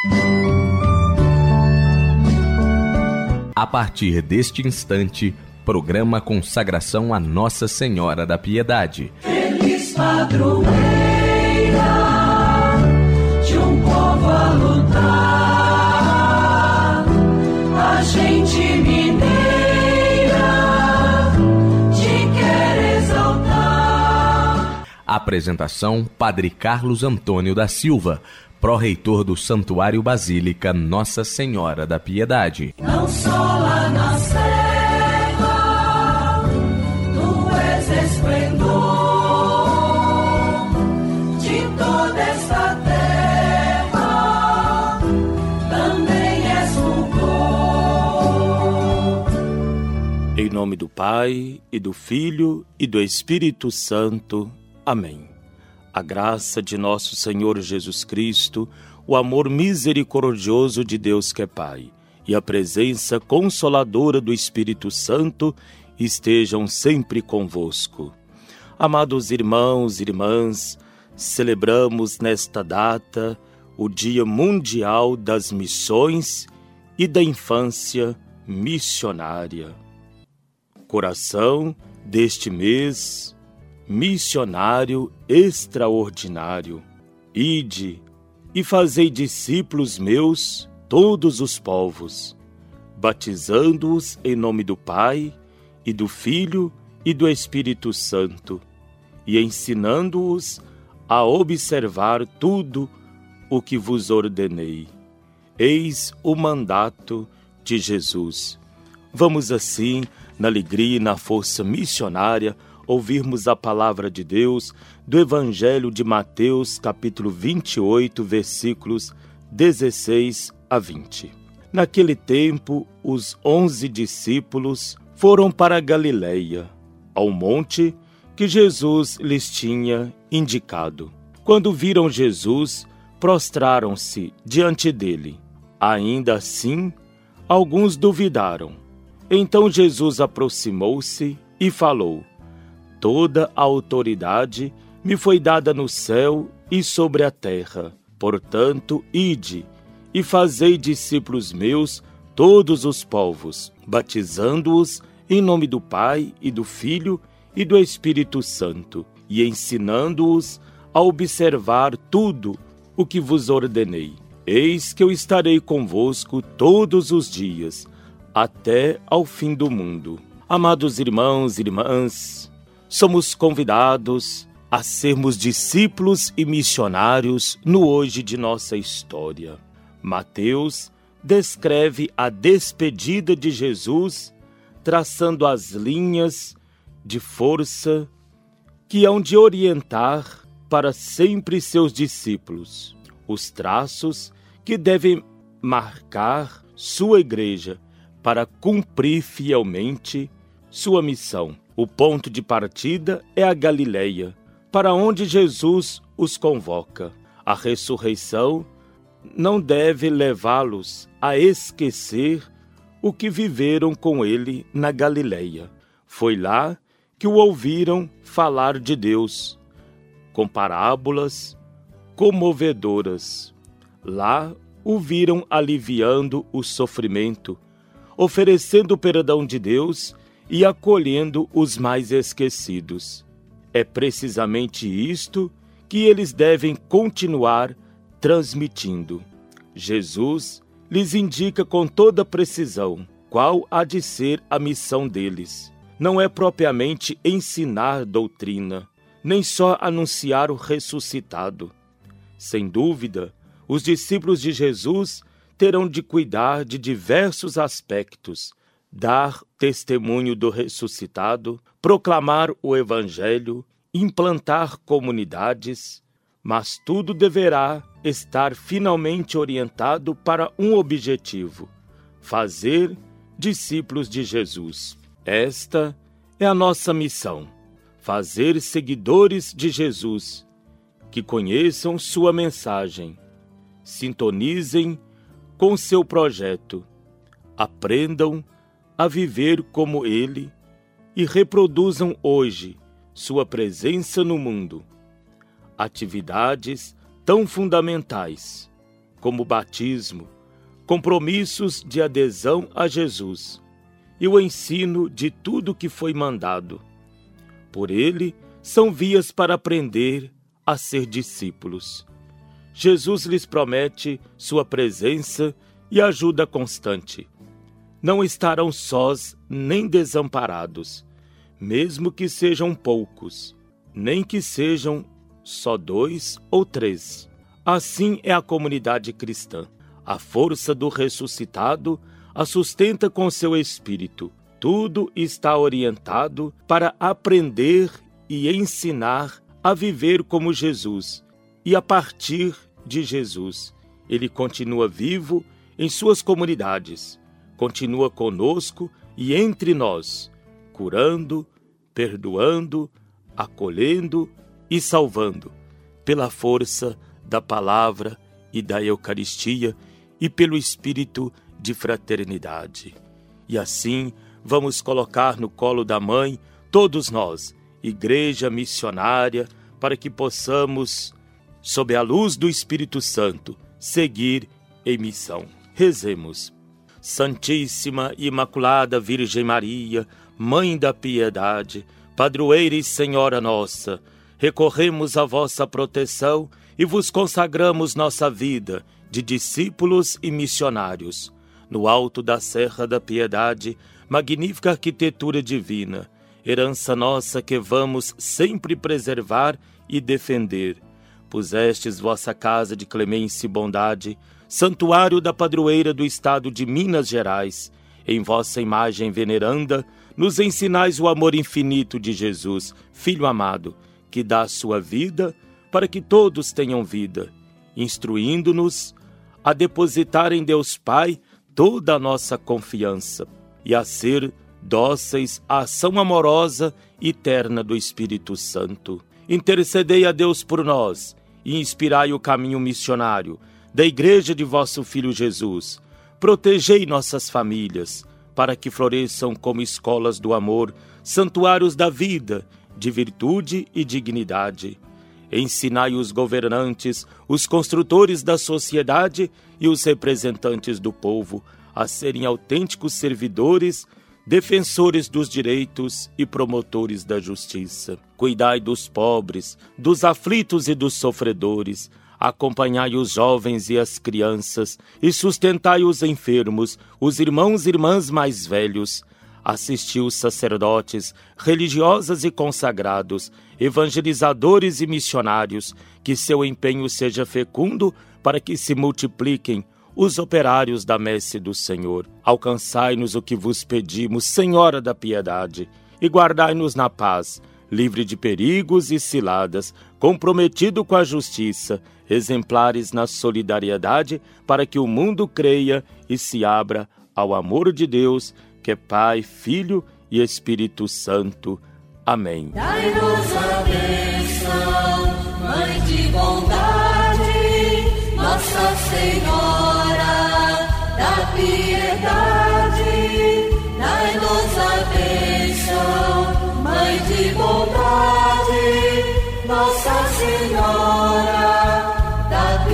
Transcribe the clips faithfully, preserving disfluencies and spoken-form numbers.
A partir deste instante, programa Consagração a Nossa Senhora da Piedade. Feliz padroeira de um povo a lutar, a gente mineira te quer exaltar. Apresentação: Padre Carlos Antônio da Silva, pró-reitor do Santuário Basílica Nossa Senhora da Piedade. Não só lá na serra, tu és esplendor de toda esta terra, também és fulgor. Em nome do Pai, e do Filho, e do Espírito Santo. Amém. A graça de nosso Senhor Jesus Cristo, o amor misericordioso de Deus que é Pai, e a presença consoladora do Espírito Santo estejam sempre convosco. Amados irmãos e irmãs, celebramos nesta data o Dia Mundial das Missões e da Infância Missionária. Coração deste mês missionário extraordinário. Ide e fazei discípulos meus todos os povos, batizando-os em nome do Pai, e do Filho, e do Espírito Santo, e ensinando-os a observar tudo o que vos ordenei. Eis o mandato de Jesus. Vamos assim, na alegria e na força missionária, ouvirmos a palavra de Deus do Evangelho de Mateus, capítulo vinte e oito, versículos dezesseis a vinte. Naquele tempo, os onze discípulos foram para a Galileia, ao monte que Jesus lhes tinha indicado. Quando viram Jesus, prostraram-se diante dele. Ainda assim, alguns duvidaram. Então Jesus aproximou-se e falou: Toda a autoridade me foi dada no céu e sobre a terra. Portanto, ide e fazei discípulos meus todos os povos, batizando-os em nome do Pai e do Filho e do Espírito Santo, e ensinando-os a observar tudo o que vos ordenei. Eis que eu estarei convosco todos os dias, até ao fim do mundo. Amados irmãos e irmãs, somos convidados a sermos discípulos e missionários no hoje de nossa história. Mateus descreve a despedida de Jesus, traçando as linhas de força que hão de orientar para sempre seus discípulos, os traços que devem marcar sua igreja para cumprir fielmente sua missão. O ponto de partida é a Galileia, para onde Jesus os convoca. A ressurreição não deve levá-los a esquecer o que viveram com ele na Galileia. Foi lá que o ouviram falar de Deus, com parábolas comovedoras. Lá o viram aliviando o sofrimento, oferecendo o perdão de Deus e acolhendo os mais esquecidos. É precisamente isto que eles devem continuar transmitindo. Jesus lhes indica com toda precisão qual há de ser a missão deles. Não é propriamente ensinar doutrina, nem só anunciar o ressuscitado. Sem dúvida, os discípulos de Jesus terão de cuidar de diversos aspectos: dar testemunho do ressuscitado, proclamar o Evangelho, implantar comunidades, mas tudo deverá estar finalmente orientado para um objetivo: fazer discípulos de Jesus. Esta é a nossa missão: fazer seguidores de Jesus, que conheçam sua mensagem, sintonizem com seu projeto, aprendam a viver como ele e reproduzam hoje sua presença no mundo. Atividades tão fundamentais como o batismo, compromissos de adesão a Jesus e o ensino de tudo que foi mandado. Por ele, são vias para aprender a ser discípulos. Jesus lhes promete sua presença e ajuda constante. Não estarão sós nem desamparados, mesmo que sejam poucos, nem que sejam só dois ou três. Assim é a comunidade cristã. A força do ressuscitado a sustenta com seu espírito. Tudo está orientado para aprender e ensinar a viver como Jesus. E a partir de Jesus, ele continua vivo em suas comunidades, continua conosco e entre nós, curando, perdoando, acolhendo e salvando, pela força da palavra e da Eucaristia e pelo espírito de fraternidade. E assim, vamos colocar no colo da Mãe, todos nós, Igreja missionária, para que possamos, sob a luz do Espírito Santo, seguir em missão. Rezemos. Santíssima e Imaculada Virgem Maria, Mãe da Piedade, Padroeira e Senhora nossa, recorremos à vossa proteção e vos consagramos nossa vida de discípulos e missionários. No alto da Serra da Piedade, magnífica arquitetura divina, herança nossa que vamos sempre preservar e defender. Pusestes vossa casa de clemência e bondade, santuário da padroeira do estado de Minas Gerais. Em vossa imagem veneranda, nos ensinais o amor infinito de Jesus, Filho amado, que dá a sua vida para que todos tenham vida, instruindo-nos a depositar em Deus Pai toda a nossa confiança e a ser dóceis à ação amorosa e terna do Espírito Santo. Intercedei a Deus por nós e inspirai o caminho missionário da Igreja de vosso Filho Jesus. Protegei nossas famílias, para que floresçam como escolas do amor, santuários da vida, de virtude e dignidade. Ensinai os governantes, os construtores da sociedade e os representantes do povo a serem autênticos servidores, defensores dos direitos e promotores da justiça. Cuidai dos pobres, dos aflitos e dos sofredores, acompanhai os jovens e as crianças e sustentai os enfermos, os irmãos e irmãs mais velhos. Assisti os sacerdotes, religiosas e consagrados, evangelizadores e missionários, que seu empenho seja fecundo para que se multipliquem os operários da messe do Senhor. Alcançai-nos o que vos pedimos, Senhora da Piedade, e guardai-nos na paz, livre de perigos e ciladas, comprometido com a justiça, exemplares na solidariedade, para que o mundo creia e se abra ao amor de Deus, que é Pai, Filho e Espírito Santo. Amém. Dai-nos a bênção, Mãe de bondade, Nossa Senhora da Piedade. Dai-nos a bênção, Mãe de bondade, Nossa Senhora da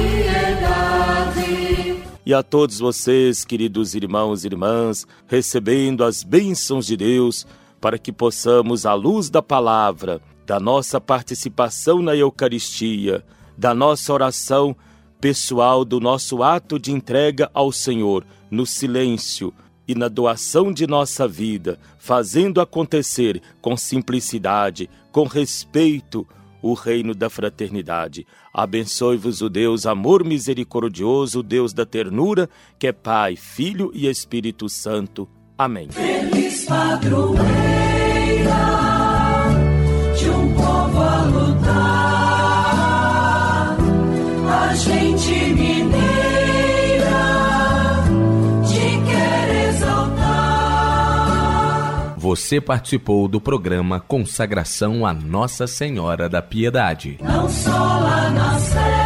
Piedade. E a todos vocês, queridos irmãos e irmãs, recebendo as bênçãos de Deus, para que possamos, à luz da palavra, da nossa participação na Eucaristia, da nossa oração pessoal, do nosso ato de entrega ao Senhor, no silêncio e na doação de nossa vida, fazendo acontecer com simplicidade, com respeito, o reino da fraternidade. Abençoe-vos o Deus amor misericordioso, o Deus da ternura, que é Pai, Filho e Espírito Santo. Amém. Feliz padroeira de um povo a lutar, a gente mineira te quer exaltar. Você participou do programa Consagração a Nossa Senhora da Piedade. Não só lá na Serra